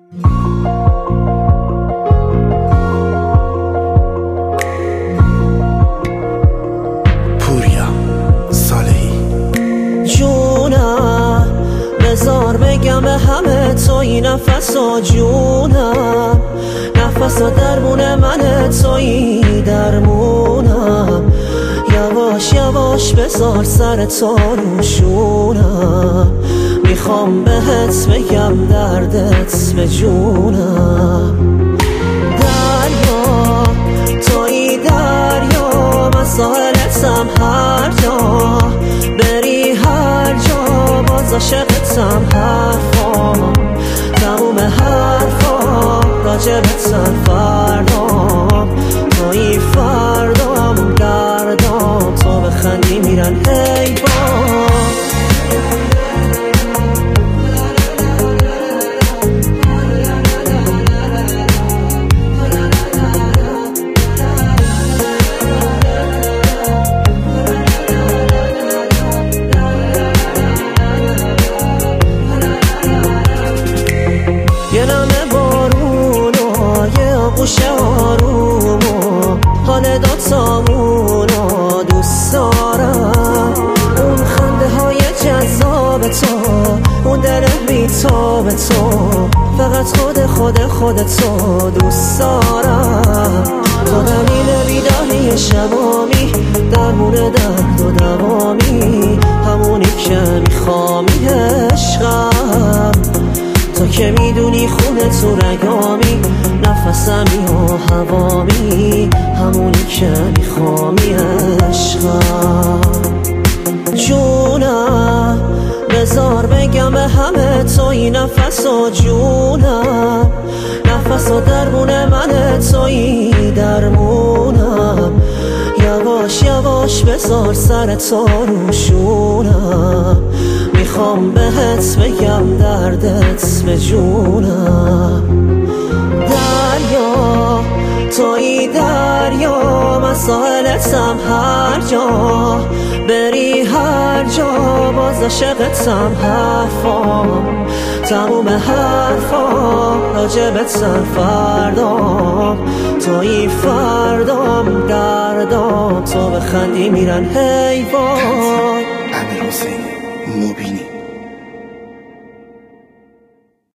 پوریا صالحی. جونم بذار بگم به همه توی نفسا، جونم نفسا درمون منه توی درمونم، یواش یواش بذار سر تو روشونم، میخوام بهت بگم دردت به جونم. دریا توی دریا، من ساحلتم هر جا بری، هر جا باز عاشقتم، حرفام تموم حرفام راجبتم، فردام توی فردام، دردام تو بخندی میرن حیوان. یه نمه بارون و یه آغوش آروم و حال دوتامون رو دوست دارم، اون خنده های جذاب تو، اون دل بی‌تاب تو، فقط خودتو دوست دارم. تو دلیل بیداری شبامی، درمون درد و دوامی، همونی که میخوامی عشقم، تو که میدونی خونه تو رگامی، نفسمی و هوامی، همونی که میخوامی عشقم. جونم بذار بگم به همه توی نفسا، جونم نفسا درمون منه توی درمونم، یواش یواش بذار سر تو روشونم، میخوام بهت بگم دردت به جونم. دریا توی دریا، من ساحلتم هر جا بری، هر جا باز عاشقتم، حرفام تموم حرفام راجبتم، فردام توی فردام، دردام تو بخندی میرن حیوان. امیر حسین مبینی.